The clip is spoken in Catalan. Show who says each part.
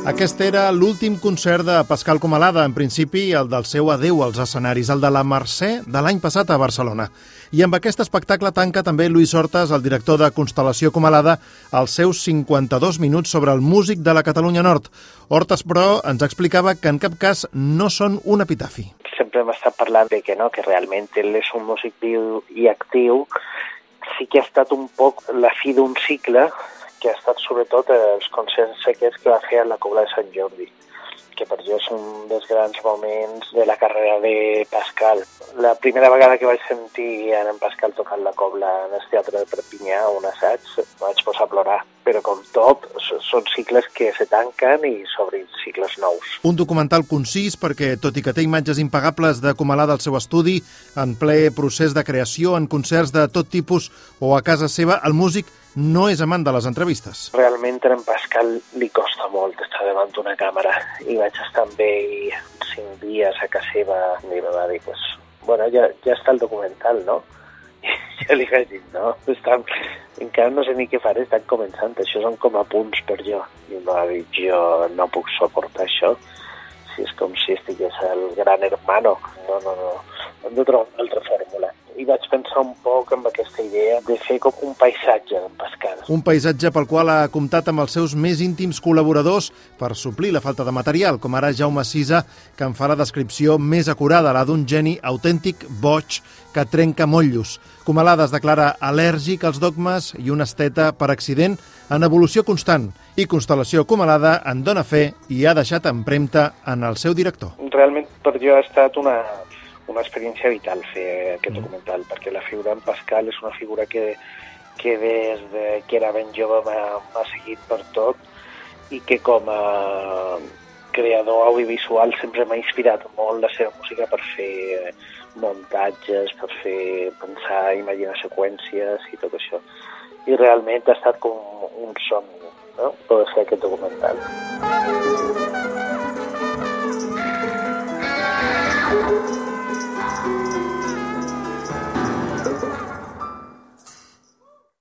Speaker 1: Aquest era l'últim concert de Pascal Comalada, en principi el del seu adeu als escenaris, el de la Mercè de l'any passat a Barcelona. I amb aquest espectacle tanca també Lluís Hortas, el director de Constel·lació Comalada, els seus 52 minuts sobre el músic de la Catalunya Nord. Hortas, però, ens explicava que en cap cas no són un epitafi.
Speaker 2: Sempre hem estat parlant de que no, que realment ell és un músic viu i actiu. Sí que ha estat un poc la fi d'un cicle, que ha estat sobretot els concerts aquests que va fer a la Cobla de Sant Jordi, que per jo és un dels grans moments de la carrera de Pascal. La primera vegada que vaig sentir en Pascal tocant la Cobla en el Teatre de Perpinyà, un assaig, vaig posar a plorar. Però com tot, són cicles que se tanquen i s'obrin cicles nous.
Speaker 1: Un documental concís perquè, tot i que té imatges impagables de Comalada al seu estudi, en ple procés de creació, en concerts de tot tipus o a casa seva, el músic no és amant de les entrevistes.
Speaker 2: Realment a en Pascal li costa molt estar davant d'una càmera i vaig estar amb ell 5 dies a casa seva i em va dir, bueno, ja està el documental, no? I jo li vaig dir, no, encara no sé ni què faré, estan començant, això són com a punts per jo. I em va dir, jo no puc suportar això, si és com si estigués el gran hermano. No, hem de trobar una altra fórmula. I vaig pensar un poc amb aquesta idea de fer com un paisatge d'en Pascal.
Speaker 1: Un paisatge pel qual ha comptat amb els seus més íntims col·laboradors per suplir la falta de material, com ara Jaume Sisa, que en fa la descripció més acurada, la d'un geni autèntic, boig, que trenca motllos. Comalada es declara al·lèrgic als dogmes i un esteta per accident en evolució constant. I Constel·lació Comalada en dona fe i ha deixat empremta en el seu director.
Speaker 2: Realment per jo ha estat una experiència vital fer aquest documental, perquè la figura d'en Pascal és una figura que des que era ben jove m'ha seguit per tot i que com a creador audiovisual sempre m'ha inspirat molt la seva música per fer muntatges, per fer pensar, imaginar seqüències i tot això. I realment ha estat com un somni, no?, poder fer aquest documental.